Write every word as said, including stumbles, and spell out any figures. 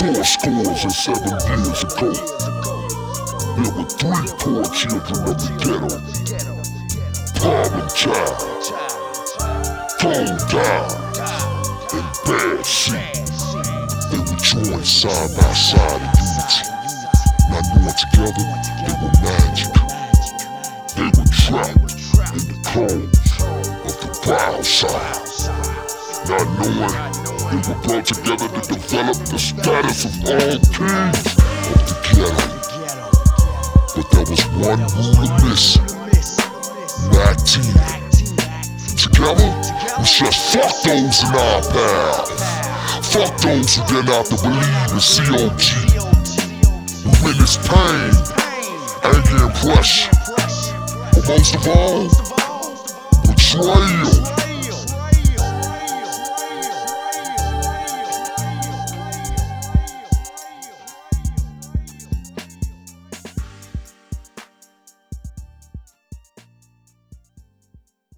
Four scores and seven years ago, there were three poor children of the ghetto. Problem child, cold eyes, and bad seed. They were joined side by side in unity. Not knowing together, they were magic. They were trapped in the cold of the wild side. Not knowing, they were brought together to develop the status of all kings of the ghetto. But there was one ruler missing. nineteen. Together, we said fuck those in our path. Fuck those who dare not to believe in C O G. We witness pain, anger and pressure. But most of all, betrayal.